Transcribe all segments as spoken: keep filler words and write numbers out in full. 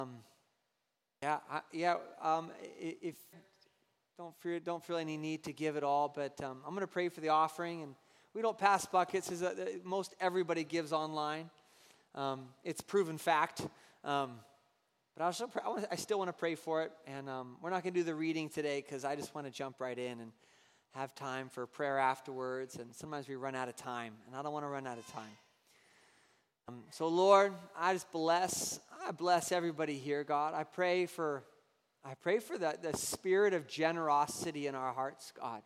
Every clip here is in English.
Um, yeah, I, yeah. Um, i- if don't feel don't feel any need to give it all, but um, I'm going to pray for the offering, and we don't pass buckets. Is that most everybody gives online. Um, it's proven fact. Um, but I also pray, I, want, I still want to pray for it, and um, we're not going to do the reading today because I just want to jump right in and have time for prayer afterwards. And sometimes we run out of time, and I don't want to run out of time. Um, so Lord, I just bless, I bless everybody here, God. I pray for, I pray for the, the spirit of generosity in our hearts, God.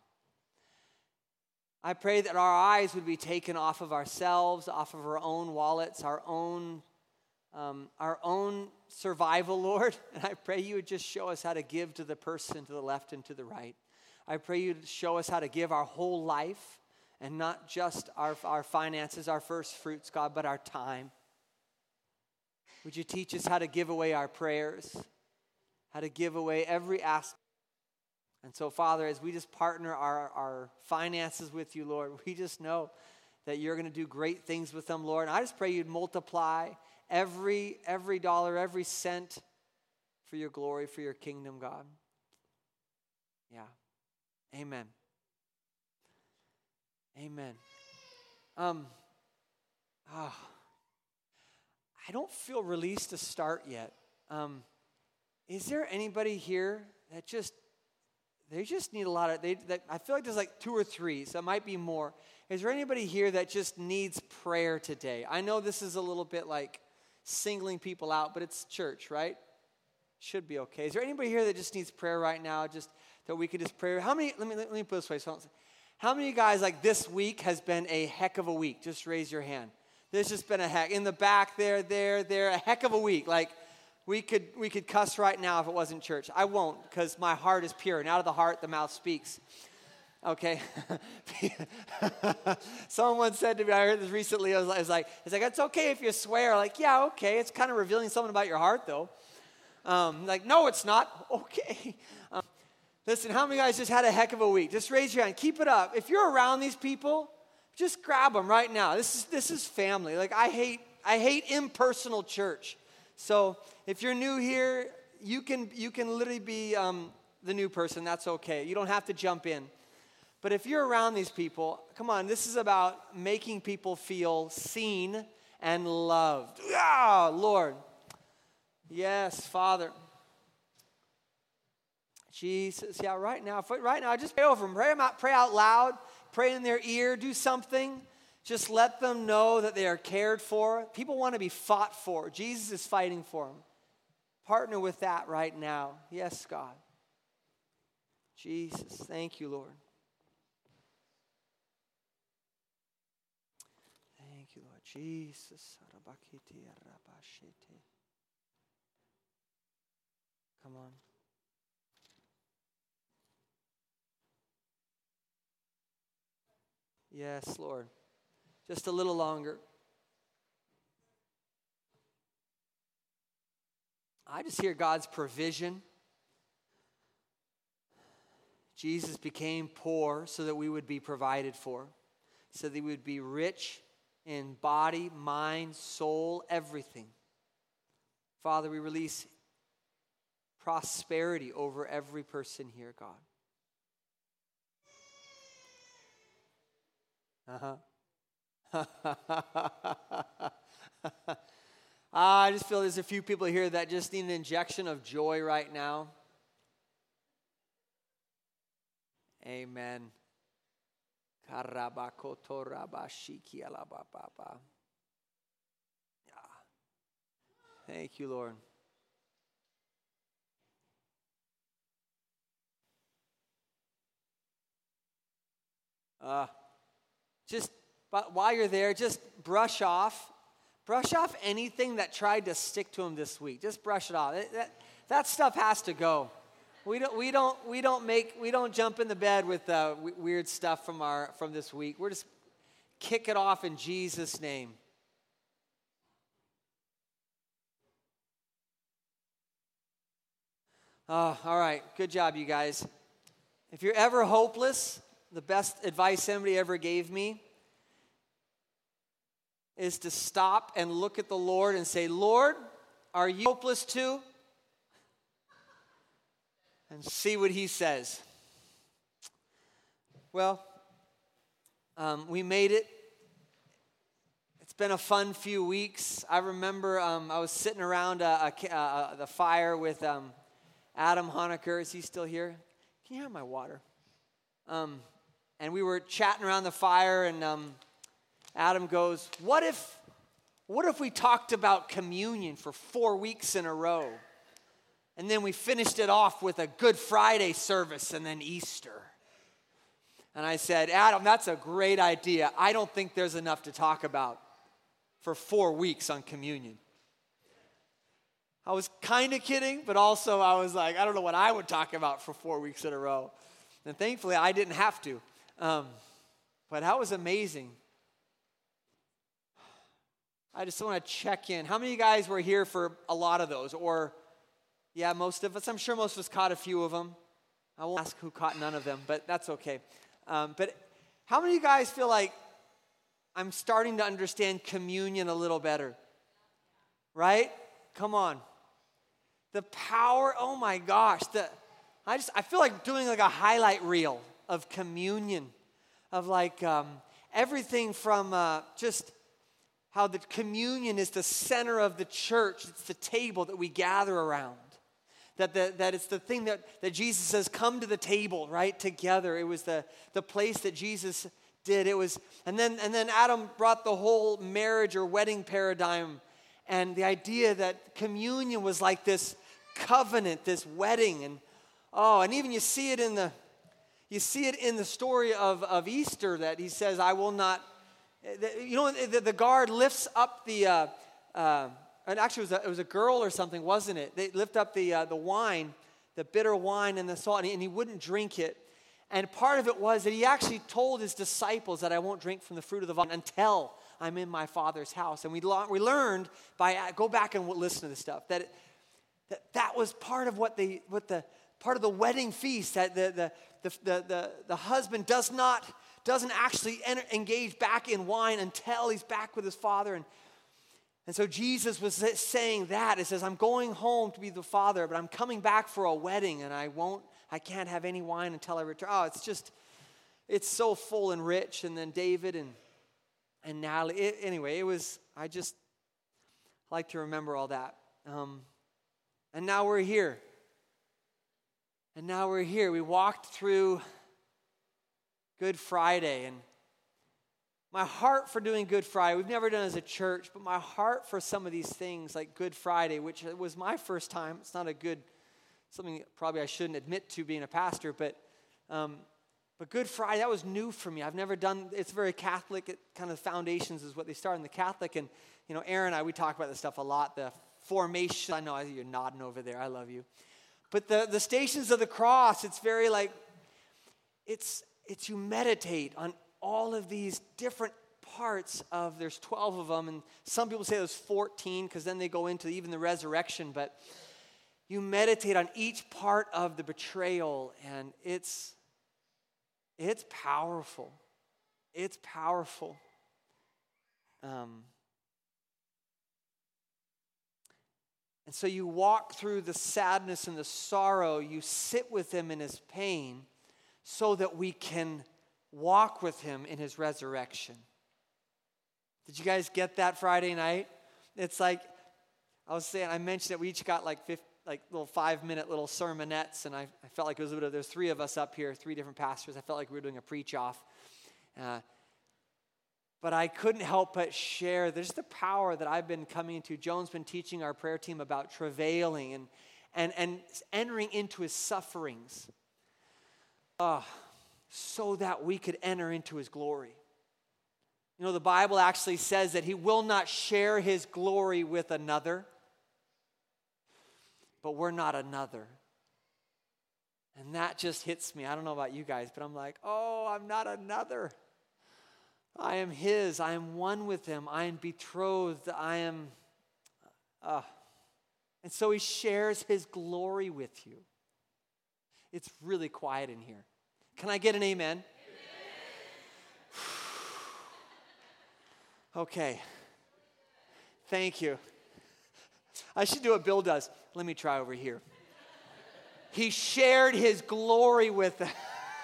I pray that our eyes would be taken off of ourselves, off of our own wallets, our own, um, our own survival, Lord. And I pray you would just show us how to give to the person to the left and to the right. I pray you'd show us how to give our whole life, and not just our, our finances, our first fruits, God, but our time. Would you teach us how to give away our prayers, how to give away every aspect? And so, Father, as we just partner our, our finances with you, Lord, we just know that you're going to do great things with them, Lord. And I just pray you'd multiply every, every dollar, every cent for your glory, for your kingdom, God. Yeah. Amen. Amen. Um, oh, I don't feel released to start yet. Um, is there anybody here that just, they just need a lot of, they, that, I feel like there's like two or three, so it might be more. Is there anybody here that just needs prayer today? I know this is a little bit like singling people out, but it's church, right? Should be okay. Is there anybody here that just needs prayer right now, just that we could just pray? How many, let me, let me put it this way, so how many of you guys, like, this week has been a heck of a week? Just raise your hand. There's just been a heck. In the back there, there, there, a heck of a week. Like, we could we could cuss right now if it wasn't church. I won't, because my heart is pure. And out of the heart, the mouth speaks. Okay? Someone said to me, I heard this recently, I was, I was like, it's like, it's okay if you swear. Like, yeah, okay. It's kind of revealing something about your heart, though. Um, like, no, it's not. Okay. Um, Listen, how many guys just had a heck of a week? Just raise your hand. Keep it up. If you're around these people, just grab them right now. This is this is family. Like, I hate I hate impersonal church. So if you're new here, you can you can literally be um, the new person. That's okay. You don't have to jump in. But if you're around these people, come on. This is about making people feel seen and loved. Ah, Lord. Yes, Father. Jesus, yeah, right now, right now, just pray over them. Pray them out, pray out loud, pray in their ear, do something. Just let them know that they are cared for. People want to be fought for. Jesus is fighting for them. Partner with that right now. Yes, God. Jesus, thank you, Lord. Thank you, Lord. Jesus. Come on. Yes, Lord. Just a little longer. I just hear God's provision. Jesus became poor so that we would be provided for, so that we would be rich in body, mind, soul, everything. Father, we release prosperity over every person here, God. Uh-huh. I just feel there's a few people here that just need an injection of joy right now. Amen. Yeah. Thank you, Lord. Uh, just but while you're there, just brush off, brush off anything that tried to stick to him this week. Just brush it off. That, that, that stuff has to go. We don't, we don't, we don't make, we don't jump in the bed with uh, w- weird stuff from our from this week. We're just kick it off in Jesus' name. Oh, all right, good job, you guys. If you're ever hopeless, the best advice anybody ever gave me is to stop and look at the Lord and say, Lord, Are you hopeless too? And see what he says. Well, um, we made it. It's been a fun few weeks. I remember um, I was sitting around a, a, a, the fire with um, Adam Honecker. Is he still here? Can you have my water? Um, and we were chatting around the fire, and um, Adam goes, what if, what if we talked about communion for four weeks in a row? And then we finished it off with a Good Friday service and then Easter. And I said, Adam, that's a great idea. I don't think there's enough to talk about for four weeks on communion. I was kind of kidding, but also I was like, I don't know what I would talk about for four weeks in a row. And thankfully, I didn't have to. Um, but that was amazing. I just want to check in. How many of you guys were here for a lot of those? Or, yeah, most of us. I'm sure most of us caught a few of them. I won't ask who caught none of them, but that's okay. Um, but how many of you guys feel like I'm starting to understand communion a little better? Right? Come on. The power, oh my gosh. The, I just, I feel like doing like a highlight reel of communion. Of like um, everything from uh, just how the communion is the center of the church. It's the table that we gather around. That, the, that it's the thing that, that Jesus says, come to the table, right, together. It was the, the place that Jesus did. It was, and then, and then Adam brought the whole marriage or wedding paradigm and the idea that communion was like this covenant, this wedding. And, oh, and even you see it in the, you see it in the story of, of Easter that he says, I will not, you know, the, the guard lifts up the, uh, uh, and actually, it was, a, it was a girl or something, wasn't it? They lift up the uh, the wine, the bitter wine and the salt, and he, and he wouldn't drink it. And part of it was that he actually told his disciples that I won't drink from the fruit of the vine until I'm in my Father's house. And we lo- we learned by uh, go back and listen to this stuff that it, that that was part of what they what the part of the wedding feast, that the the the the, the, the husband does not doesn't actually enter, engage back in wine until he's back with his Father. And And so Jesus was saying that. It says, I'm going home to be the Father, but I'm coming back for a wedding, and I won't, I can't have any wine until I return. Oh, it's just, it's so full and rich. And then David and and Natalie. It, anyway, it was, I just like to remember all that. Um, and now we're here. And now we're here. We walked through Good Friday, and my heart for doing Good Friday, we've never done it as a church, but my heart for some of these things like Good Friday, which was my first time. It's not a good, something probably I shouldn't admit to being a pastor, but um, but Good Friday, that was new for me. I've never done, it's very Catholic, it kind of foundations is what they start in the Catholic. And, you know, Aaron and I, we talk about this stuff a lot, the formation. I know you're nodding over there. I love you. But the, the Stations of the Cross, it's very like, it's it's you meditate on all of these different parts of, there's twelve of them, and some people say there's fourteen because then they go into even the resurrection, but you meditate on each part of the betrayal, and it's it's powerful. It's powerful. Um, and so you walk through the sadness and the sorrow, you sit with him in his pain so that we can walk with him in his resurrection. Did you guys get that Friday night? It's like, I was saying, I mentioned that we each got like fifty, like little five-minute little sermonettes, and I, I felt like it was a bit of, there's three of us up here, three different pastors. I felt like we were doing a preach-off. Uh, but I couldn't help but share, there's the power that I've been coming into. Joan's been teaching our prayer team about travailing and, and, and entering into his sufferings. Oh, so that we could enter into his glory. You know, the Bible actually says that he will not share his glory with another, but we're not another. And that just hits me. I don't know about you guys, but I'm like, oh, I'm not another. I am his. I am one with him. I am betrothed. I am, uh, and so he shares his glory with you. It's really quiet in here. Can I get an amen? Amen. Okay. Thank you. I should do what Bill does. Let me try over here. He shared his glory with them.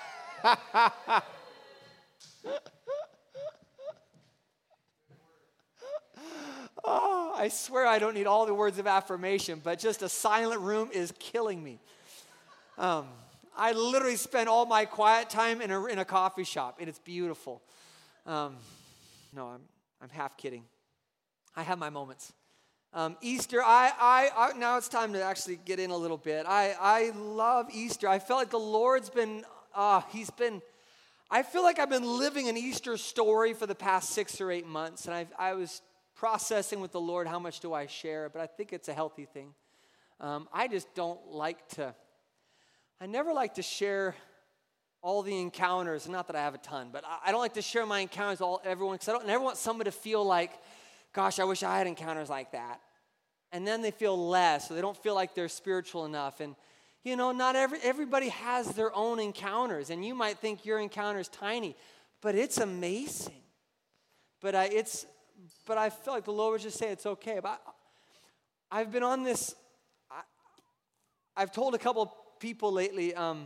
Oh, I swear I don't need all the words of affirmation, but just a silent room is killing me. Um, I literally spend all my quiet time in a, in a coffee shop, and it's beautiful. Um, no, I'm I'm half kidding. I have my moments. Um, Easter, I, I, I now it's time to actually get in a little bit. I, I love Easter. I felt like the Lord's been, uh, he's been, I feel like I've been living an Easter story for the past six or eight months, and I I was processing with the Lord, how much do I share, but I think it's a healthy thing. Um, I just don't like to, I never like to share all the encounters, not that I have a ton, but I, I don't like to share my encounters with all everyone, because I don't never want someone to feel like, gosh, I wish I had encounters like that. And then they feel less, or they don't feel like they're spiritual enough. And, you know, not every everybody has their own encounters, and you might think your encounter is tiny, but it's amazing. But I, it's, but I feel like the Lord would just say it's okay. But I, I've been on this, I, I've told a couple people lately, um,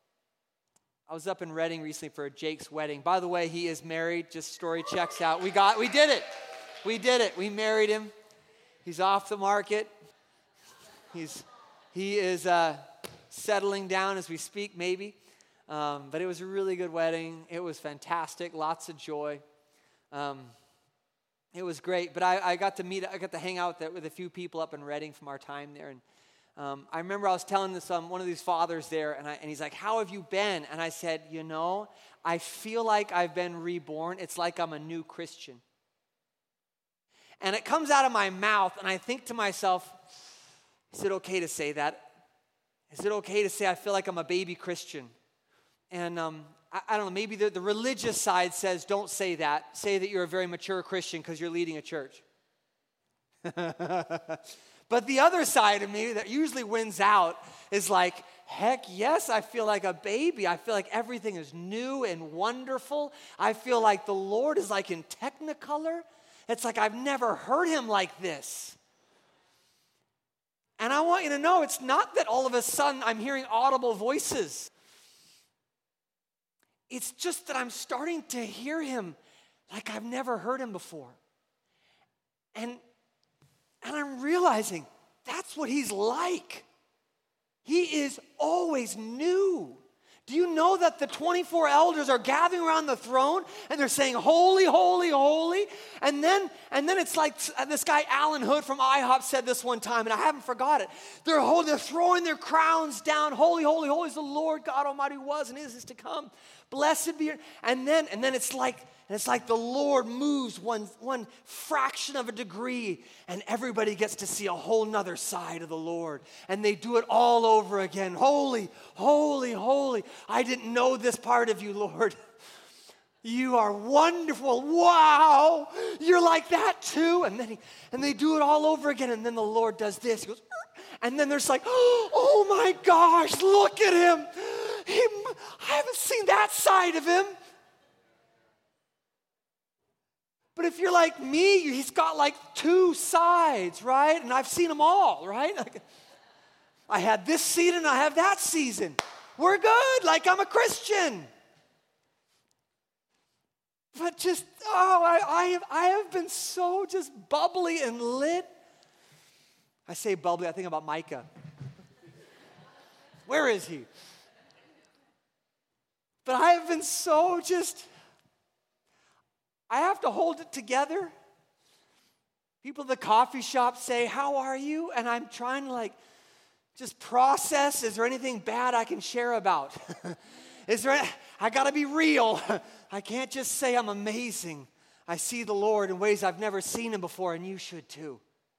I was up in Redding recently for Jake's wedding. By the way, he is married, just story checks out. We got, we did it. We did it. We married him. He's off the market. He's, he is uh, settling down as we speak, maybe. Um, but it was a really good wedding. It was fantastic. Lots of joy. Um, it was great. But I, I got to meet, I got to hang out with, with a few people up in Redding from our time there. And um, I remember I was telling this um, one of these fathers there, and, I, and he's like, "How have you been?" And I said, "You know, I feel like I've been reborn. It's like I'm a new Christian." And it comes out of my mouth, and I think to myself, is it okay to say that? Is it okay to say I feel like I'm a baby Christian? And um, I, I don't know, maybe the, the religious side says don't say that. Say that you're a very mature Christian because you're leading a church. But the other side of me that usually wins out is like, heck yes, I feel like a baby. I feel like everything is new and wonderful. I feel like the Lord is like in Technicolor. It's like I've never heard him like this. And I want you to know, it's not that all of a sudden I'm hearing audible voices. It's just that I'm starting to hear him like I've never heard him before. And, and I'm realizing that's what he's like. He is always new. Do you know that the twenty-four elders are gathering around the throne and they're saying, "Holy, holy, holy"? And then, and then it's like this guy Alan Hood from IHOP said this one time, and I haven't forgot it. They're holding, they're throwing their crowns down. Holy, holy, holy is the Lord God Almighty who was and is, is to come. Blessed be your, and then, and then it's like, and it's like the Lord moves one, one fraction of a degree, and everybody gets to see a whole nother side of the Lord. And they do it all over again. Holy, holy, holy. I didn't know this part of you, Lord. You are wonderful. Wow. You're like that too. And then he, and they do it all over again. And then the Lord does this. He goes, and then there's like, oh my gosh, look at him. He, I haven't seen that side of him. But if you're like me, he's got like two sides, right? And I've seen them all, right? I had this season, I have that season. We're good, like I'm a Christian. But just, oh, I, I, have, I have been so just bubbly and lit. I say bubbly, I think about Micah. Where is he? But I have been so just... I have to hold it together. People at the coffee shop say, "How are you?" And I'm trying to like just process, is there anything bad I can share about? Is there, I gotta be real. I can't just say I'm amazing. I see the Lord in ways I've never seen him before, and you should too.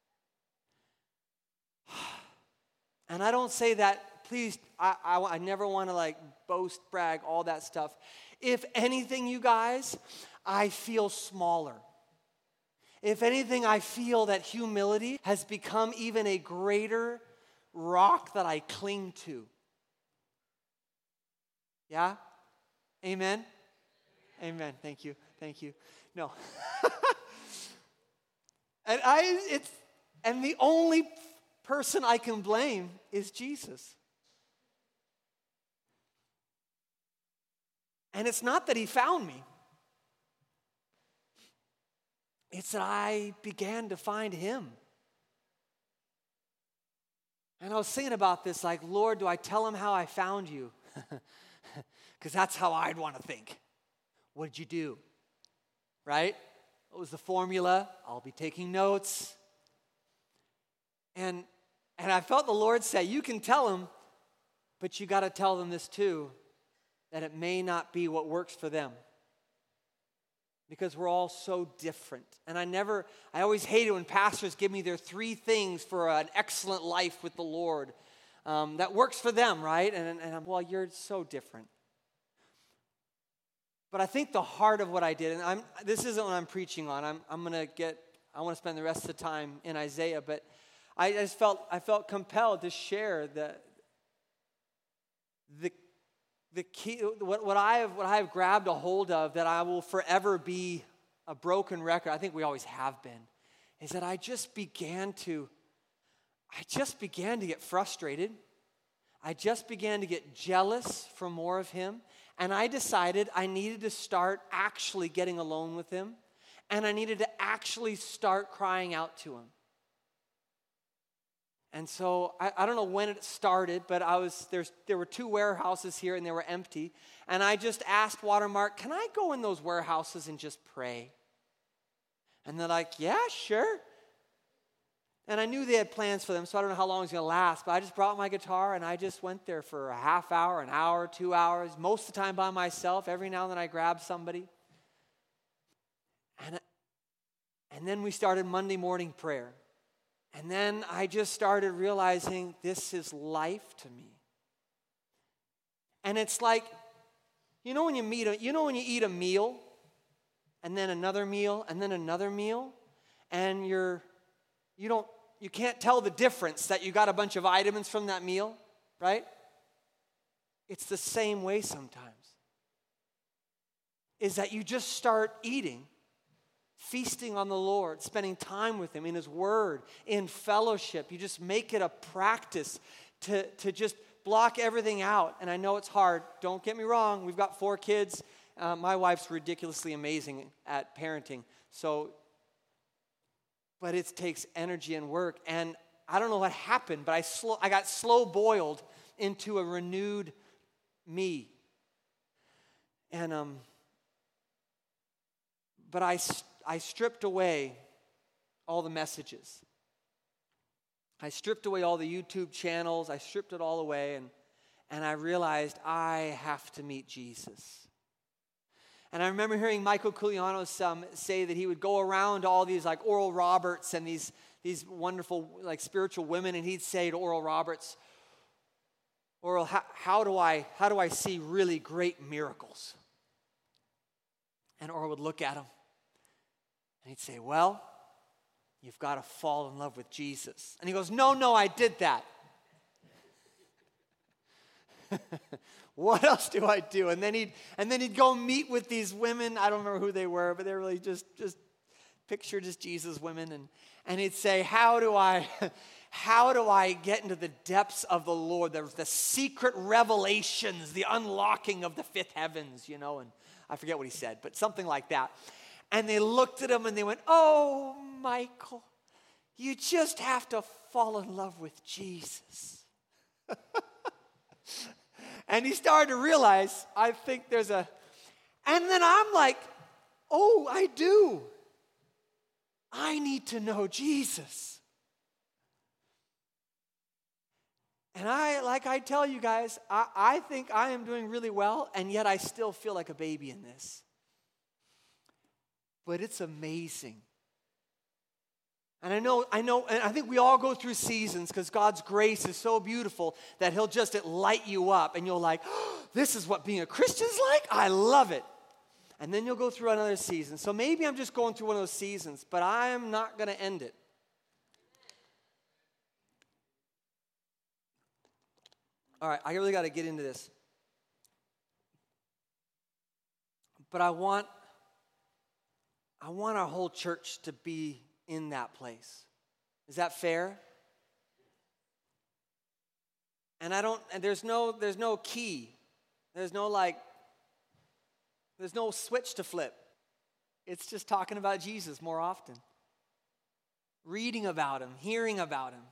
And I don't say that, please, I, I, I never want to like boast, brag, all that stuff. If anything, you guys, I feel smaller. If anything, I feel that humility has become even a greater rock that I cling to. Yeah? Amen? Amen. Thank you. Thank you. No. and I, it's, And the only person I can blame is Jesus. And it's not that he found me. It's that I began to find him. And I was thinking about this, like, Lord, do I tell him how I found you? Because that's how I'd want to think. What did you do? Right? What was the formula? I'll be taking notes. And, and I felt the Lord say, you can tell them, but you got to tell them this too, that it may not be what works for them. Because we're all so different. And I never, I always hate it when pastors give me their three things for an excellent life with the Lord. Um, that works for them, right? And, and I'm, well, you're so different. But I think the heart of what I did, and I'm, this isn't what I'm preaching on. I'm, I'm going to get, I want to spend the rest of the time in Isaiah, but I just felt, I felt compelled to share the, the, the key, what, what I have, what I have grabbed a hold of that I will forever be a broken record. I think we always have been, is that I just began to, I just began to get frustrated. I just began to get jealous for more of him. And I decided I needed to start actually getting alone with him. And I needed to actually start crying out to him. And so I, I don't know when it started, but I was there's there were two warehouses here and they were empty. And I just asked Watermark, can I go in those warehouses and just pray? And they're like, yeah, sure. And I knew they had plans for them, so I don't know how long it was going to last. But I just brought my guitar and I just went there for a half hour, an hour, two hours, most of the time by myself. Every now and then I grabbed somebody. And, and then we started Monday morning prayer. And then I just started realizing this is life to me. And it's like, you know when you meet a, you know when you eat a meal, and then another meal, and then another meal, and you're, you don't, you can't tell the difference that you got a bunch of vitamins from that meal, right? It's the same way sometimes. Is that you just start eating, feasting on the Lord, spending time with him in his word, in fellowship. You just make it a practice to, to just block everything out. And I know it's hard. Don't get me wrong. We've got four kids. Uh, my wife's ridiculously amazing at parenting. So, but it takes energy and work. And I don't know what happened, but I slow, I got slow boiled into a renewed me. And um, but I. I stripped away all the messages. I stripped away all the YouTube channels. I stripped it all away, and, and I realized I have to meet Jesus. And I remember hearing Michael Koulianos um, say that he would go around to all these like Oral Roberts and these, these wonderful like spiritual women, and he'd say to Oral Roberts, Oral, how, how do I how do I see really great miracles? And Oral would look at him. And he'd say, well, you've got to fall in love with Jesus. And he goes, no, no, I did that. What else do I do? And then he'd and then he'd go meet with these women. I don't remember who they were, but they're really just, just pictured as Jesus women. And, and he'd say, how do I how do I get into the depths of the Lord? There's the secret revelations, the unlocking of the fifth heavens, you know, and I forget what he said, but something like that. And they looked at him and they went, oh, Michael, you just have to fall in love with Jesus. And he started to realize, I think there's a, and then I'm like, oh, I do. I need to know Jesus. And I, like I tell you guys, I, I think I am doing really well, and yet I still feel like a baby in this. But it's amazing. And I know, I know, and I think we all go through seasons because God's grace is so beautiful that he'll just light you up and you're like, oh, this is what being a Christian's like? I love it. And then you'll go through another season. So maybe I'm just going through one of those seasons, but I am not going to end it. All right, I really got to get into this. But I want I want our whole church to be in that place. Is that fair? And I don't, and there's no, there's no key. There's no like, there's no switch to flip. It's just talking about Jesus more often. Reading about him, hearing about him.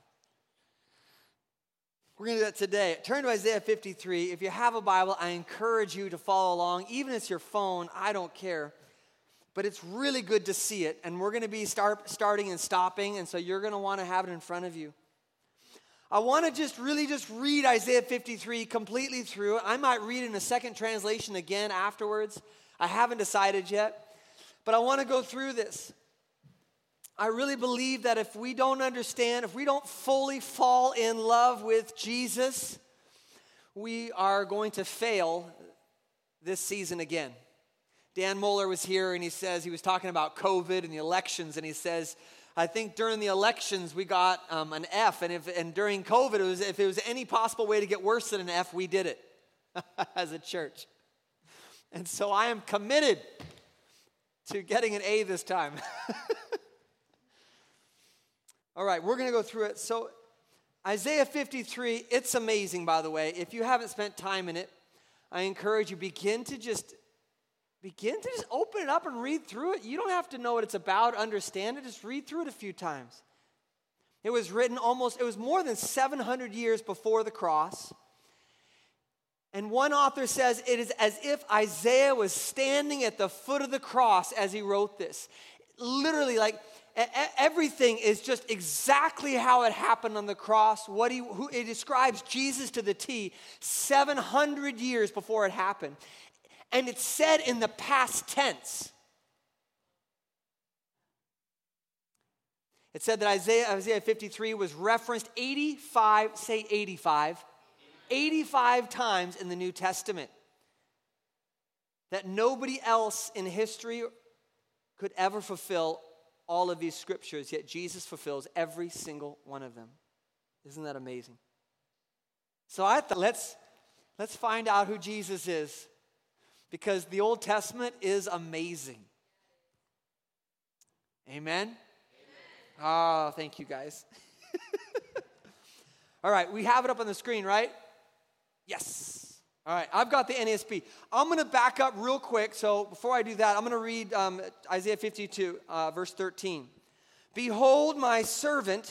We're going to do that today. Turn to Isaiah fifty-three. If you have a Bible, I encourage you to follow along. Even if it's your phone, I don't care. But it's really good to see it. And we're going to be start, starting and stopping. And so you're going to want to have it in front of you. I want to just really just read Isaiah fifty-three completely through. I might read it in a second translation again afterwards. I haven't decided yet. But I want to go through this. I really believe that if we don't understand, if we don't fully fall in love with Jesus, we are going to fail this season again. Dan Moeller was here and he says, he was talking about COVID and the elections, and he says, I think during the elections we got um, an F, and if and during COVID, it was, if it was any possible way to get worse than an F, we did it as a church. And so I am committed to getting an A this time. All right, we're going to go through it. So Isaiah fifty-three, it's amazing, by the way. If you haven't spent time in it, I encourage you, begin to just begin to just open it up and read through it. You don't have to know what it's about, understand it. Just read through it a few times. It was written almost, it was more than seven hundred years before the cross. And one author says it is as if Isaiah was standing at the foot of the cross as he wrote this. Literally, like, everything is just exactly how it happened on the cross. What he, who, it describes Jesus to the T, seven hundred years before it happened. And it's said in the past tense. It said that Isaiah, Isaiah fifty-three was referenced eighty-five, say eighty-five, eighty-five times in the New Testament. That nobody else in history could ever fulfill all of these scriptures, yet Jesus fulfills every single one of them. Isn't that amazing? So I thought, let's, let's find out who Jesus is, because the Old Testament is amazing. Amen? Amen. Oh, thank you guys. All right, we have it up on the screen, right? Yes. All right, I've got the N A S B. I'm going to back up real quick. So before I do that, I'm going to read um, Isaiah fifty-two, uh, verse thirteen. Behold, my servant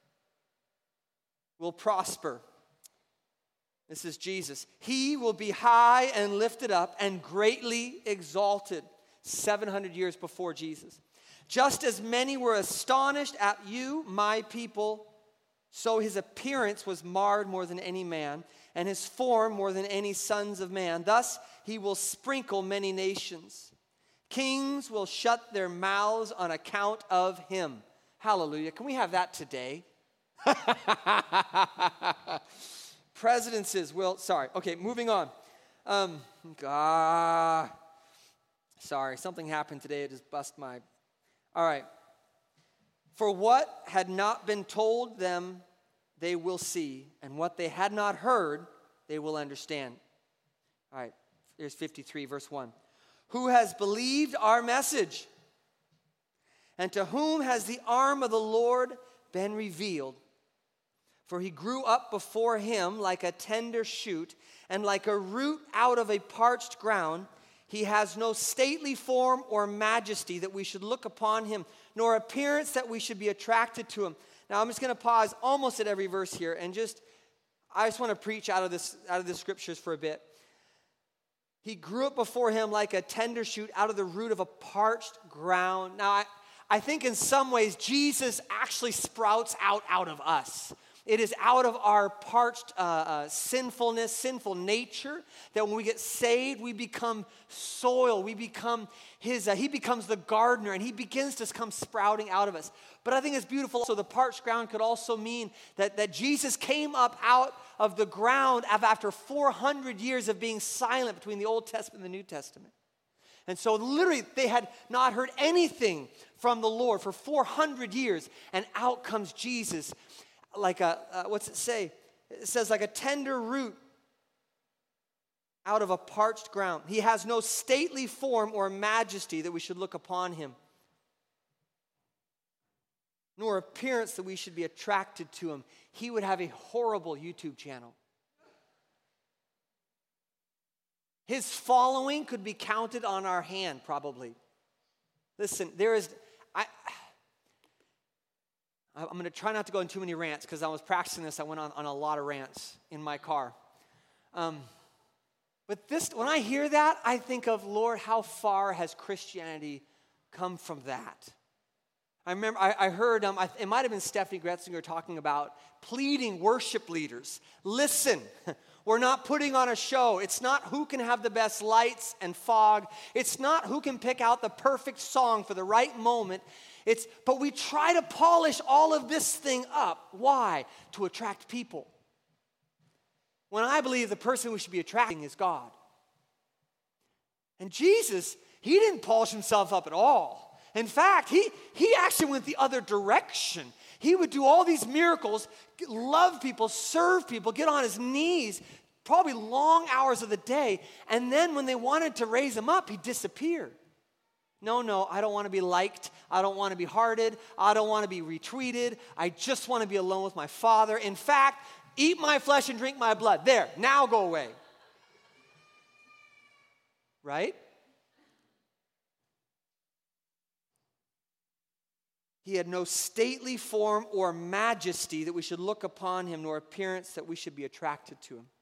will prosper. This is Jesus. He will be high and lifted up and greatly exalted. seven hundred years before Jesus. Just as many were astonished at you, my people, so his appearance was marred more than any man, and his form more than any sons of man. Thus he will sprinkle many nations. Kings will shut their mouths on account of him. Hallelujah. Can we have that today? Presidencies will, sorry. Okay, moving on. Um, ah, sorry, something happened today. It just bust my, all right. For what had not been told them, they will see, and what they had not heard, they will understand. All right, here's fifty-three, verse one. Who has believed our message? And to whom has the arm of the Lord been revealed? For he grew up before him like a tender shoot, and like a root out of a parched ground. He has no stately form or majesty that we should look upon him, nor appearance that we should be attracted to him. Now I'm just going to pause almost at every verse here, and just, I just want to preach out of this, out of the scriptures for a bit. He grew up before him like a tender shoot out of the root of a parched ground. Now I, I think in some ways Jesus actually sprouts out out of us. It is out of our parched uh, uh, sinfulness, sinful nature, that when we get saved, we become soil. We become his, uh, he becomes the gardener, and he begins to come sprouting out of us. But I think it's beautiful. So the parched ground could also mean that, that Jesus came up out of the ground after four hundred years of being silent between the Old Testament and the New Testament. And so literally they had not heard anything from the Lord for four hundred years, and out comes Jesus. Like a, uh, what's it say? It says like a tender root out of a parched ground. He has no stately form or majesty that we should look upon him. nor appearance that we should be attracted to him, he would have a horrible YouTube channel. His following could be counted on our hand, probably. Listen, there is, I, I'm going to try not to go in too many rants, because I was practicing this. I went on, on a lot of rants in my car. Um, but this, when I hear that, I think of, Lord, how far has Christianity come from that? I remember I, I heard, um, I, it might have been Stephanie Gretzinger talking about pleading worship leaders. Listen, we're not putting on a show. It's not who can have the best lights and fog. It's not who can pick out the perfect song for the right moment. It's, but we try to polish all of this thing up. Why? To attract people. When I believe the person we should be attracting is God. And Jesus, he didn't polish himself up at all. In fact, he, he actually went the other direction. He would do all these miracles, love people, serve people, get on his knees, probably long hours of the day. And then when they wanted to raise him up, he disappeared. No, no, I don't want to be liked. I don't want to be hearted. I don't want to be retweeted. I just want to be alone with my Father. In fact, eat my flesh and drink my blood. There, now go away. Right? He had no stately form or majesty that we should look upon him, nor appearance that we should be attracted to him.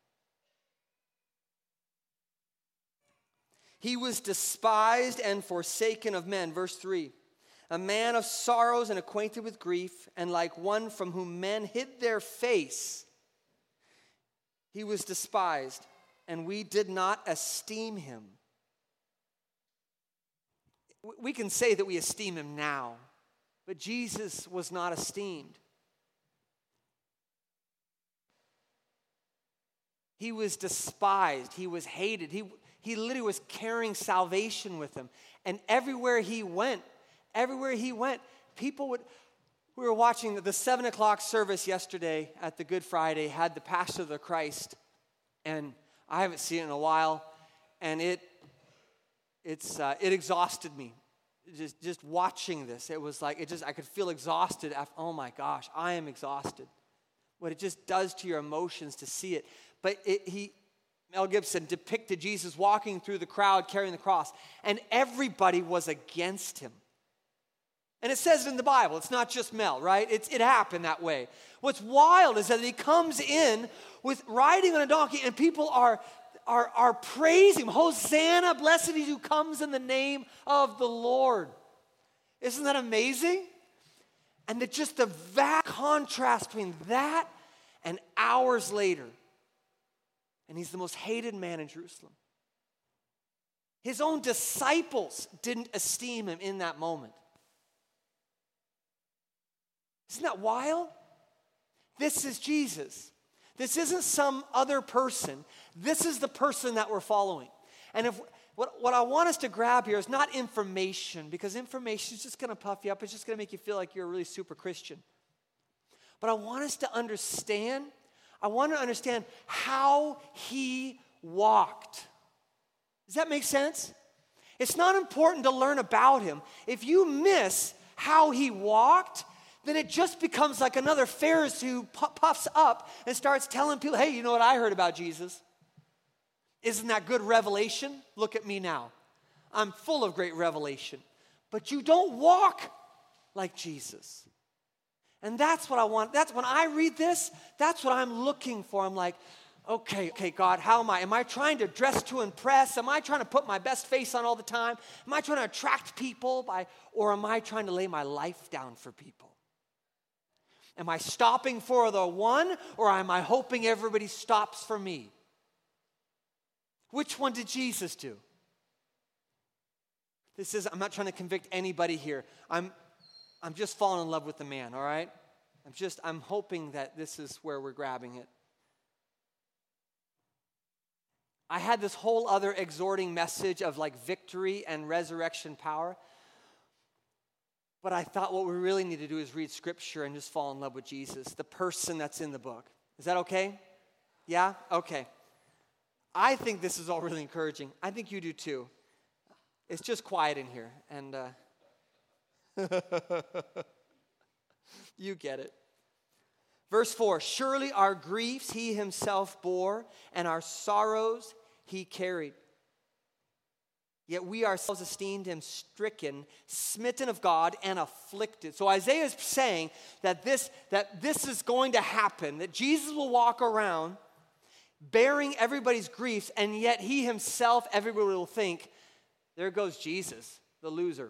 He was despised and forsaken of men. Verse three, a man of sorrows and acquainted with grief, and like one from whom men hid their face. He was despised, and we did not esteem him. We can say that we esteem him now, but Jesus was not esteemed. He was despised. He was hated. He, he literally was carrying salvation with him. And everywhere he went, everywhere he went, people would... We were watching the, the seven o'clock service yesterday at the Good Friday, had the Passion of the Christ. And I haven't seen it in a while. And it it's uh, it exhausted me. Just, just watching this, it was like, it just, I could feel exhausted. After, oh my gosh, I am exhausted. What it just does to your emotions to see it. But it, he, Mel Gibson depicted Jesus walking through the crowd carrying the cross, and everybody was against him. And it says it in the Bible. It's not just Mel, right? It's, it happened that way. What's wild is that he comes in with riding on a donkey, and people are Are, are praising him. Hosanna, blessed is he who comes in the name of the Lord. Isn't that amazing? And that just the vast contrast between that and hours later. And he's the most hated man in Jerusalem. His own disciples didn't esteem him in that moment. Isn't that wild? This is Jesus. This isn't some other person. This is the person that we're following. And if what, what I want us to grab here is not information, because information is just going to puff you up. It's just going to make you feel like you're a really super Christian. But I want us to understand, I want to understand how he walked. Does that make sense? It's not important to learn about him. If you miss how he walked, then it just becomes like another Pharisee who puffs up and starts telling people, hey, you know what I heard about Jesus? Isn't that good revelation? Look at me now. I'm full of great revelation. But you don't walk like Jesus. And that's what I want. That's when I read this, that's what I'm looking for. I'm like, okay, okay, God, how am I? Am I trying to dress to impress? Am I trying to put my best face on all the time? Am I trying to attract people by, or am I trying to lay my life down for people? Am I stopping for the one, or am I hoping everybody stops for me? Which one did Jesus do? This is, I'm not trying to convict anybody here. I'm, I'm just falling in love with the man, all right? I'm just, I'm hoping that this is where we're grabbing it. I had this whole other exhorting message of like victory and resurrection power. But I thought what we really need to do is read Scripture and just fall in love with Jesus, the person that's in the book. Is that okay? Yeah? Okay. I think this is all really encouraging. I think you do too. It's just quiet in here. And uh, You get it. Verse four, surely our griefs he himself bore, and our sorrows he carried. Yet we ourselves esteemed him stricken, smitten of God, and afflicted. So Isaiah is saying that this, that this is going to happen, that Jesus will walk around bearing everybody's griefs, and yet he himself, everybody will think, there goes Jesus, the loser.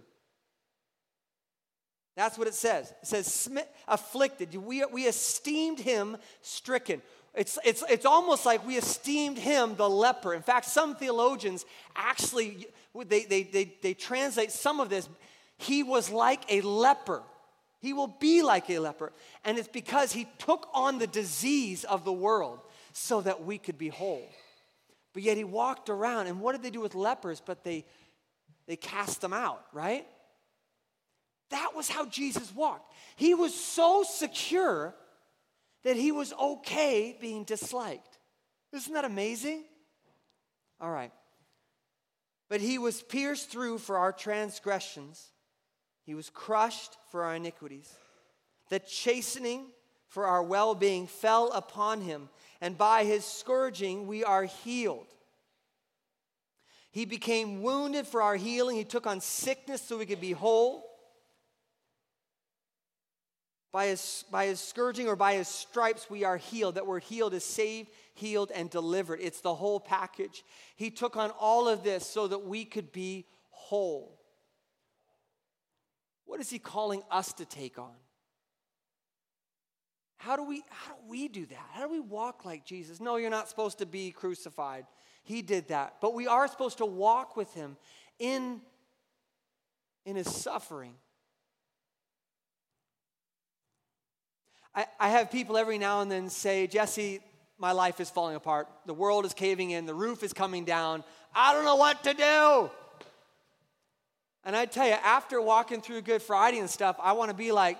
That's what it says. It says, smit, afflicted. We, we esteemed him stricken. It's, it's, it's almost like we esteemed him the leper. In fact, some theologians actually, they, they, they, they translate some of this, he was like a leper. He will be like a leper. And it's because he took on the disease of the world so that we could be whole. But yet he walked around, and what did they do with lepers? But they, they cast them out, right? That was how Jesus walked. He was so secure that he was okay being disliked. Isn't that amazing? All right. But he was pierced through for our transgressions. He was crushed for our iniquities. The chastening for our well-being fell upon him, and by his scourging we are healed. He became wounded for our healing. He took on sickness so we could be whole. By his, by his scourging or by his stripes, we are healed. That word healed is saved, healed, and delivered. It's the whole package. He took on all of this so that we could be whole. What is he calling us to take on? How do we, how do we do that? How do we walk like Jesus? No, you're not supposed to be crucified. He did that. But we are supposed to walk with him in, in his suffering. I, I have people every now and then say, Jesse, my life is falling apart. The world is caving in. The roof is coming down. I don't know what to do. And I tell you, after walking through Good Friday and stuff, I want to be like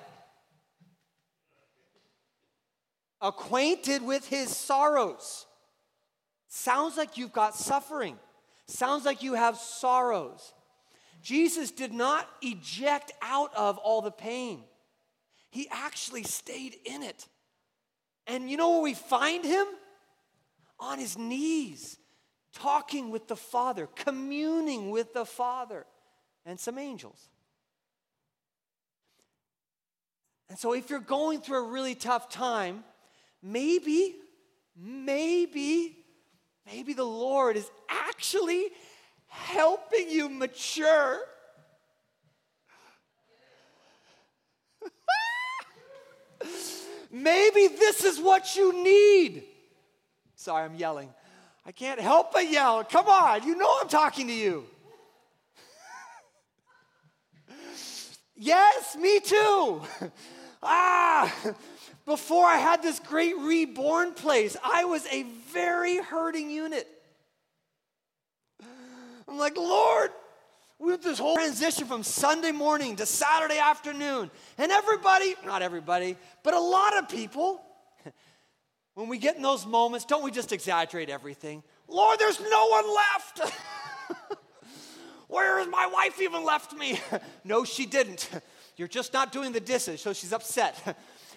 acquainted with his sorrows. Sounds like you've got suffering. Sounds like you have sorrows. Jesus did not eject out of all the pain. He actually stayed in it. And you know where we find him? On his knees, talking with the Father, communing with the Father, and some angels. And so if you're going through a really tough time, maybe, maybe, maybe the Lord is actually helping you mature. Maybe this is what you need. Sorry, I'm yelling. I can't help but yell. Come on, you know I'm talking to you. Yes, me too. ah, before I had this great reborn place, I was a very hurting unit. I'm like, Lord, we went this whole transition from Sunday morning to Saturday afternoon. And everybody, not everybody, but a lot of people, when we get in those moments, don't we just exaggerate everything? Lord, there's no one left. Where has my wife even left me? No, she didn't. You're just not doing the dishes, so she's upset.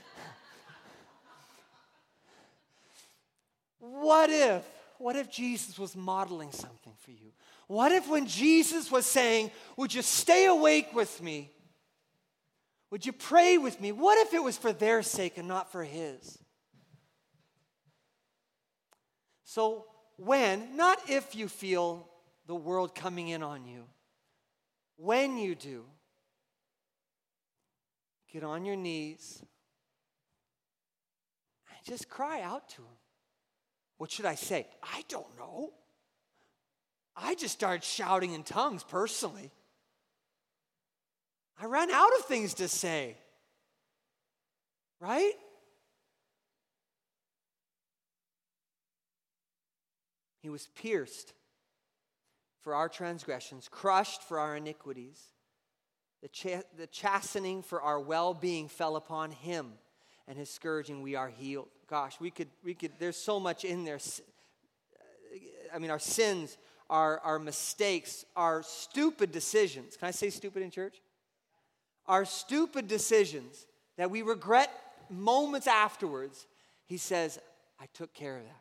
What if, what if Jesus was modeling something for you? What if when Jesus was saying, would you stay awake with me? Would you pray with me? What if it was for their sake and not for his? So when, not if you feel the world coming in on you, when you do, get on your knees and just cry out to him. What should I say? I don't know. I just started shouting in tongues personally. I ran out of things to say. Right? He was pierced for our transgressions, crushed for our iniquities. The, ch- the chastening for our well-being fell upon him, and his scourging we are healed. Gosh, we could, we could, there's so much in there. I mean, our sins, our, our mistakes, our stupid decisions. Can I say stupid in church? Our stupid decisions that we regret moments afterwards, he says, I took care of that.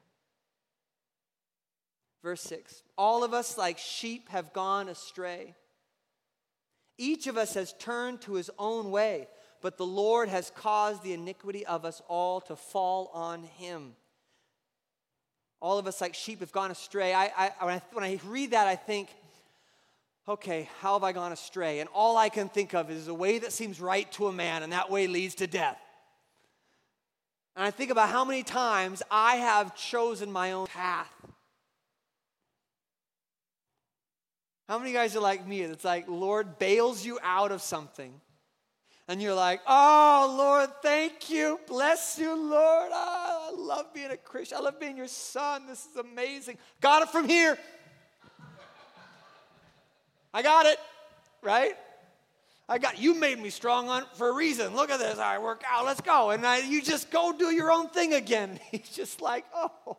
Verse six, all of us like sheep have gone astray. Each of us has turned to his own way, but the Lord has caused the iniquity of us all to fall on him. All of us like sheep have gone astray. I, I, when, I when I read that, I think, okay, how have I gone astray? And all I can think of is a way that seems right to a man, and that way leads to death. And I think about how many times I have chosen my own path. How many guys are like me? It's like Lord bails you out of something. And you're like, oh, Lord, thank you. Bless you, Lord. Oh, I love being a Christian. I love being your son. This is amazing. Got it from here. I got it, right? I got, you made me strong on for a reason. Look at this. I work out. Let's go. And I, you just go do your own thing again. He's just like, oh.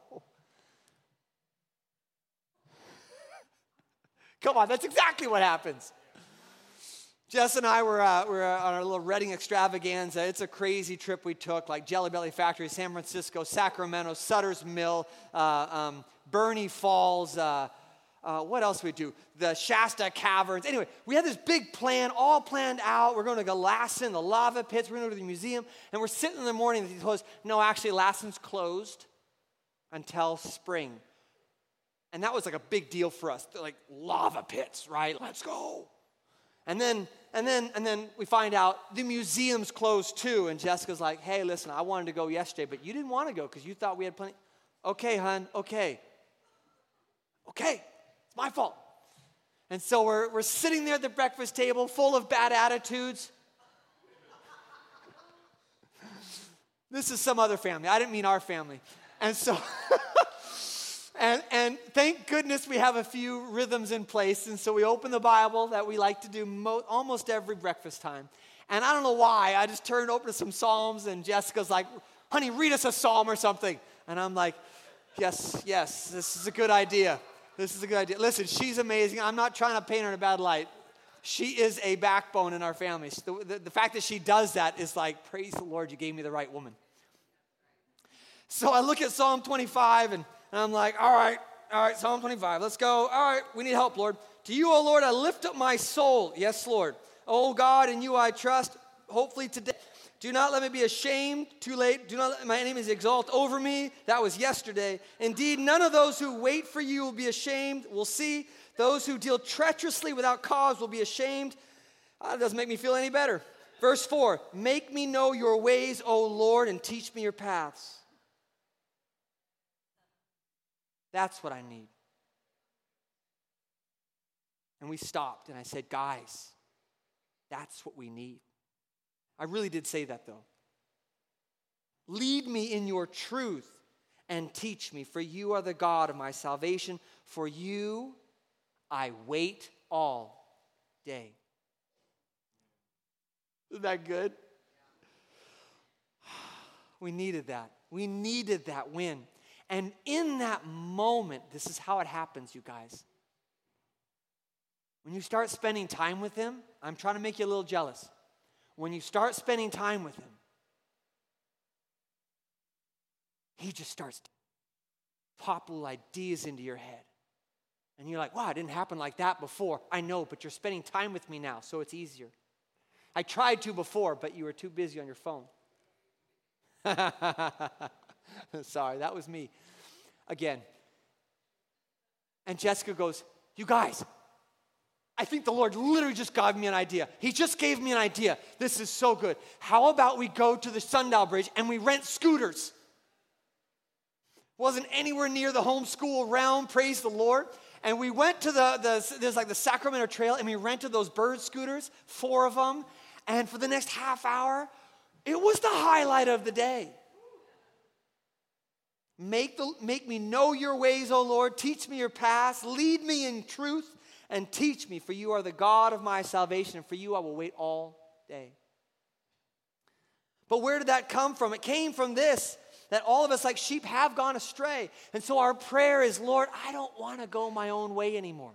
Come on, that's exactly what happens. Jess and I were, uh, were uh, on our little Reading extravaganza. It's a crazy trip we took, like Jelly Belly Factory, San Francisco, Sacramento, Sutter's Mill, uh, um, Bernie Falls, uh, uh, what else we do? The Shasta Caverns. Anyway, we had this big plan, all planned out. We're going to go Lassen, the lava pits. We're going to go to the museum. And we're sitting in the morning and he goes, no, actually, Lassen's closed until spring. And that was like a big deal for us. They're like lava pits, right? Let's go. And then, and then, and then we find out the museum's closed too. And Jessica's like, hey, listen, I wanted to go yesterday, but you didn't want to go because you thought we had plenty. Okay, hon, okay. Okay, it's my fault. And so we're, we're sitting there at the breakfast table full of bad attitudes. This is some other family. I didn't mean our family. And so... And, and thank goodness we have a few rhythms in place. And so we open the Bible that we like to do mo- almost every breakfast time. And I don't know why. I just turned open to some Psalms and Jessica's like, honey, read us a Psalm or something. And I'm like, yes, yes, this is a good idea. This is a good idea. Listen, she's amazing. I'm not trying to paint her in a bad light. She is a backbone in our family. The, the, the fact that she does that is like, praise the Lord, you gave me the right woman. So I look at Psalm twenty-five and And I'm like, all right, all right, Psalm twenty-five, let's go. All right, we need help, Lord. To you, O Lord, I lift up my soul. Yes, Lord. O God, in you I trust. Hopefully today. Do not let me be ashamed. Too late. Do not let my enemies exalt over me. That was yesterday. Indeed, none of those who wait for you will be ashamed. We'll see. Those who deal treacherously without cause will be ashamed. Uh, that doesn't make me feel any better. Verse four, make me know your ways, O Lord, and teach me your paths. That's what I need. And we stopped, and I said, guys, that's what we need. I really did say that, though. Lead me in your truth and teach me, for you are the God of my salvation. For you I wait all day. Isn't that good? We needed that. We needed that win. And in that moment, this is how it happens, you guys. When you start spending time with him, I'm trying to make you a little jealous. When you start spending time with him, he just starts to pop little ideas into your head. And you're like, wow, it didn't happen like that before. I know, but you're spending time with me now, so it's easier. I tried to before, but you were too busy on your phone. Sorry, that was me. Again. And Jessica goes, you guys, I think the Lord literally just gave me an idea. He just gave me an idea. This is so good. How about we go to the Sundial Bridge and we rent scooters? Wasn't anywhere near the homeschool realm, praise the Lord. And we went to the, the, there's like the Sacramento Trail, and we rented those bird scooters, four of them. And for the next half hour, it was the highlight of the day. Make, the, make me know your ways, O Lord. Teach me your paths. Lead me in truth and teach me, for you are the God of my salvation, and for you I will wait all day. But where did that come from? It came from this, that all of us like sheep have gone astray. And so our prayer is, Lord, I don't want to go my own way anymore.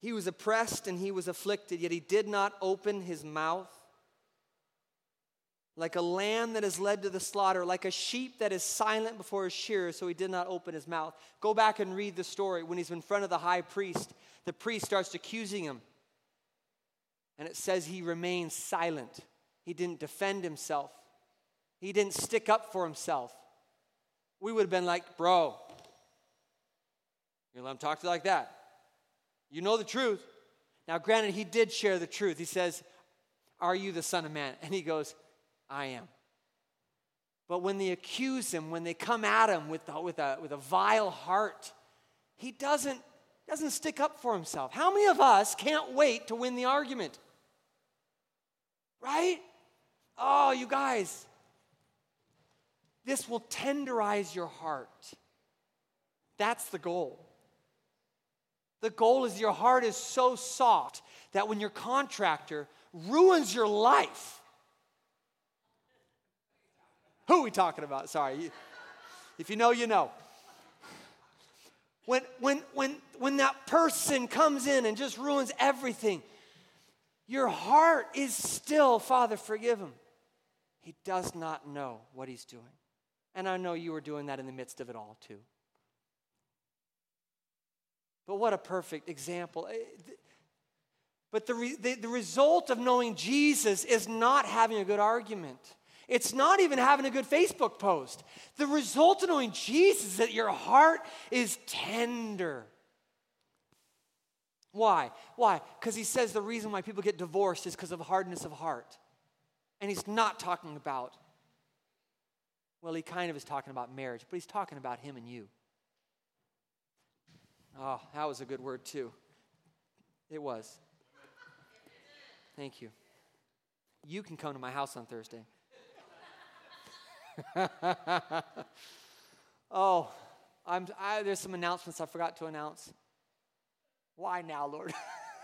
He was oppressed and he was afflicted, yet he did not open his mouth. Like a lamb that is led to the slaughter, like a sheep that is silent before his shearer, so he did not open his mouth. Go back and read the story. When he's in front of the high priest, the priest starts accusing him. And it says he remained silent. He didn't defend himself. He didn't stick up for himself. We would have been like, bro, you let him talk to you like that. You know the truth. Now, granted, he did share the truth. He says, are you the Son of Man? And he goes, I am. But when they accuse him, when they come at him with, the, with, a, with a vile heart, he doesn't, doesn't stick up for himself. How many of us can't wait to win the argument? Right? Oh, you guys, this will tenderize your heart. That's the goal. The goal is your heart is so soft that when your contractor ruins your life, who are we talking about? Sorry. If you know, you know. When, when, when, when that person comes in and just ruins everything, your heart is still, Father, forgive him. He does not know what he's doing. And I know you were doing that in the midst of it all too. But what a perfect example. But the, re, the, the result of knowing Jesus is not having a good argument. It's not even having a good Facebook post. The result of knowing Jesus is that your heart is tender. Why? Why? Because he says the reason why people get divorced is because of hardness of heart. And he's not talking about, well, he kind of is talking about marriage, but he's talking about him and you. Oh, that was a good word too. It was. Thank you. You can come to my house on Thursday. oh, I'm, I, there's some announcements I forgot to announce. Why now, Lord?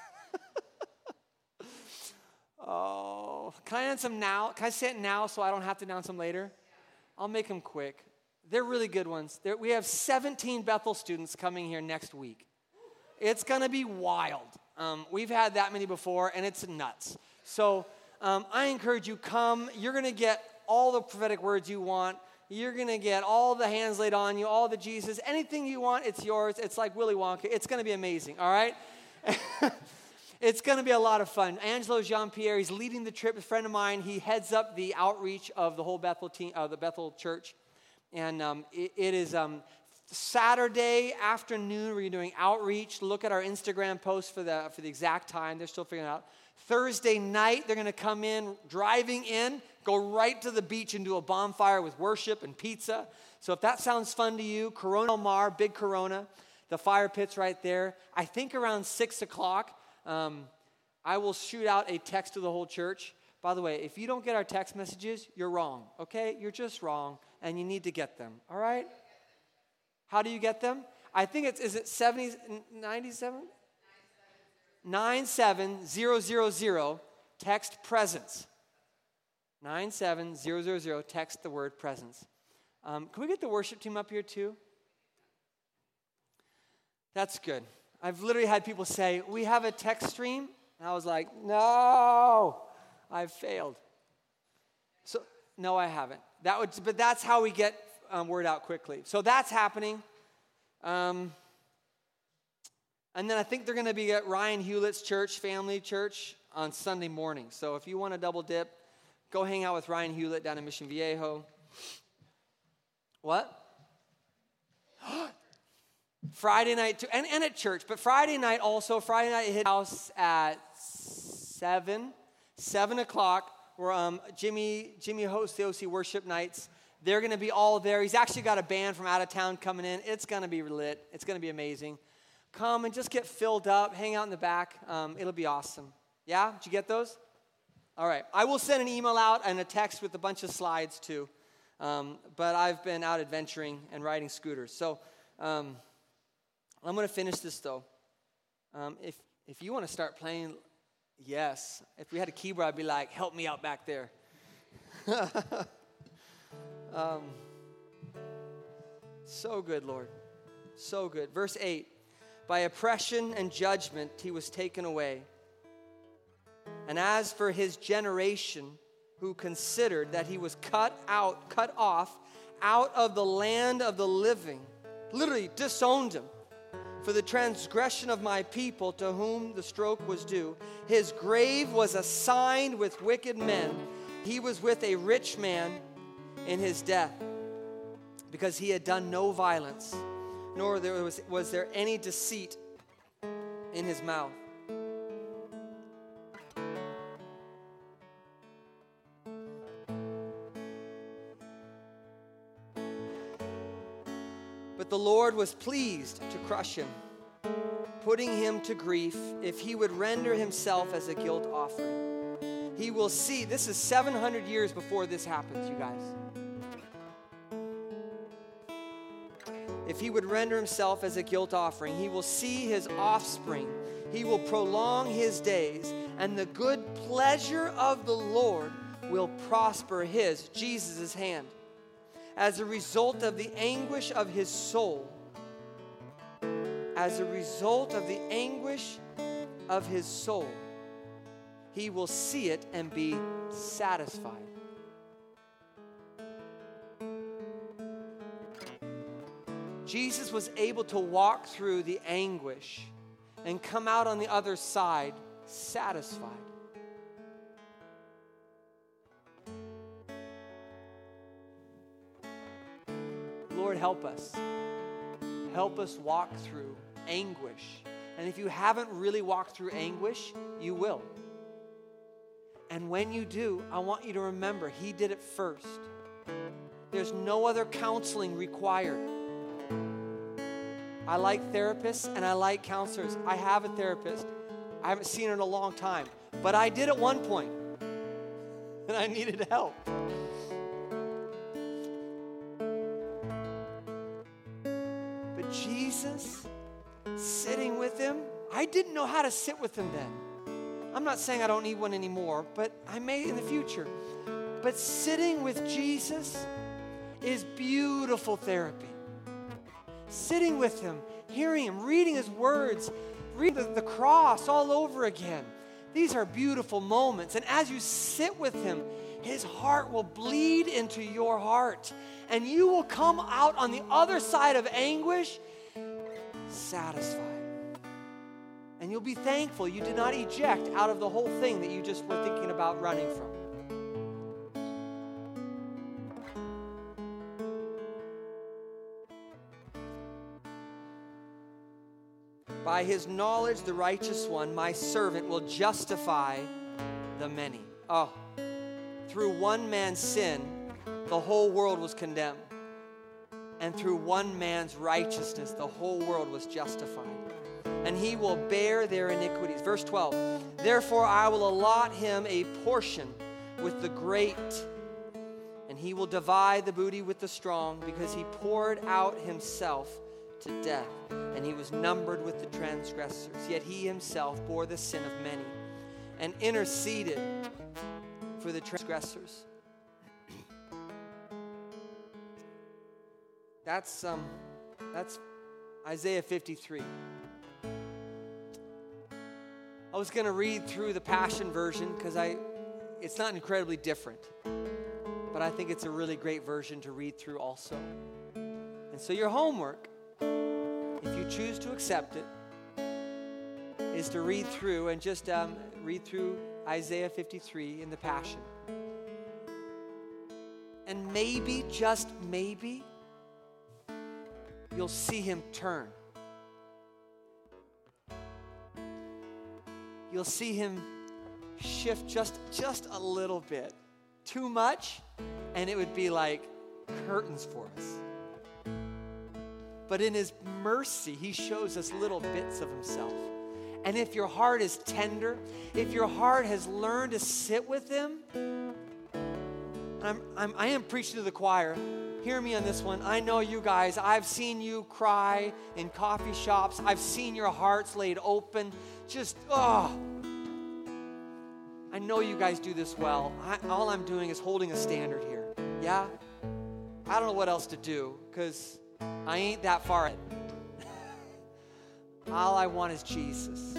oh, can I announce them now? Can I say it now so I don't have to announce them later? I'll make them quick. They're really good ones. They're, we have seventeen Bethel students coming here next week. It's going to be wild. Um, we've had that many before, and it's nuts. So um, I encourage you, come. You're going to get all the prophetic words you want. You're going to get all the hands laid on you, all the Jesus. Anything you want, it's yours. It's like Willy Wonka. It's going to be amazing, all right? It's going to be a lot of fun. Angelo Jean-Pierre, he's leading the trip. A friend of mine, he heads up the outreach of the whole Bethel team, uh, the Bethel church. And um, it, it is um, Saturday afternoon. We're doing outreach. Look at our Instagram post for the for the exact time. They're still figuring it out. Thursday night, they're going to come in, driving in, go right to the beach and do a bonfire with worship and pizza. So if that sounds fun to you, Corona Del Mar, big Corona, the fire pit's right there. I think around six o'clock, um, I will shoot out a text to the whole church. By the way, if you don't get our text messages, you're wrong, okay? You're just wrong, and you need to get them, all right? How do you get them? I think it's, is it seventy, ninety-seven? nine seven zero zero zero, text presence. nine seven zero zero zero, text the word presence. Um, can we get the worship team up here too? That's good. I've literally had people say, we have a text stream. And I was like, no, I've failed. So, no, I haven't. That would, but that's how we get um, word out quickly. So that's happening. Um, and then I think they're going to be at Ryan Hewlett's church, Family Church, on Sunday morning. So if you want to double dip, go hang out with Ryan Hewlett down in Mission Viejo. What? Friday night, too, and, and at church, but Friday night also, Friday night hit house at seven, seven o'clock, where um, Jimmy, Jimmy hosts the O C worship nights. They're going to be all there. He's actually got a band from out of town coming in. It's going to be lit. It's going to be amazing. Come and just get filled up, hang out in the back. Um, it'll be awesome. Yeah? Did you get those? All right. I will send an email out and a text with a bunch of slides, too. Um, but I've been out adventuring and riding scooters. So um, I'm going to finish this, though. Um, if if you want to start playing, yes. If we had a keyboard, I'd be like, help me out back there. um, so good, Lord. So good. Verse eight. By oppression and judgment he was taken away. And as for his generation, who considered that he was cut out, cut off out of the land of the living, literally disowned him, for the transgression of my people to whom the stroke was due, his grave was assigned with wicked men. He was with a rich man in his death, because he had done no violence, nor there was, was there any deceit in his mouth. But the Lord was pleased to crush him, putting him to grief, if he would render himself as a guilt offering. He will see, this is seven hundred years before this happens, you guys. If he would render himself as a guilt offering, he will see his offspring. He will prolong his days, and the good pleasure of the Lord will prosper his, Jesus' hand. As a result of the anguish of his soul, as a result of the anguish of his soul, he will see it and be satisfied. Jesus was able to walk through the anguish and come out on the other side satisfied. Lord, help us. Help us walk through anguish. And if you haven't really walked through anguish, you will. And when you do, I want you to remember, he did it first. There's no other counseling required. I like therapists and I like counselors. I have a therapist. I haven't seen her in a long time. But I did at one point. And I needed help. But Jesus, sitting with him, I didn't know how to sit with him then. I'm not saying I don't need one anymore, but I may in the future. But sitting with Jesus is beautiful therapy. Sitting with him, hearing him, reading his words, reading the, the cross all over again. These are beautiful moments. And as you sit with him, his heart will bleed into your heart. And you will come out on the other side of anguish satisfied. And you'll be thankful you did not eject out of the whole thing that you just were thinking about running from. By his knowledge, the righteous one, my servant, will justify the many. Oh, through one man's sin, the whole world was condemned. And through one man's righteousness, the whole world was justified. And he will bear their iniquities. Verse twelve, therefore I will allot him a portion with the great, and he will divide the booty with the strong, because he poured out himself to death, and he was numbered with the transgressors. Yet he himself bore the sin of many and interceded for the transgressors. That's um, that's Isaiah fifty-three. I was going to read through the Passion Version because I, it's not incredibly different, but I think it's a really great version to read through also. And so your homework, if you choose to accept it, is to read through and just um, read through Isaiah fifty-three in the Passion. And maybe, just maybe, you'll see him turn. You'll see him shift just, just a little bit. Too much, and it would be like curtains for us. But in his mercy, he shows us little bits of himself. And if your heart is tender, if your heart has learned to sit with him, I'm, I'm, I am preaching to the choir. Hear me on this one. I know you guys. I've seen you cry in coffee shops. I've seen your hearts laid open. Just, oh. I know you guys do this well. I, all I'm doing is holding a standard here. Yeah? I don't know what else to do because I ain't that far. All I want is Jesus.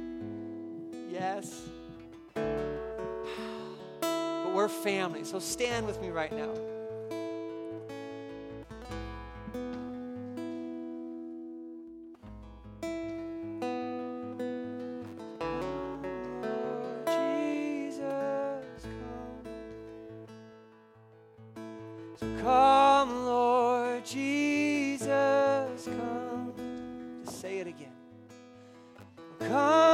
Yes. But we're family, so stand with me right now. Come, Lord Jesus, come. Just say it again. Come.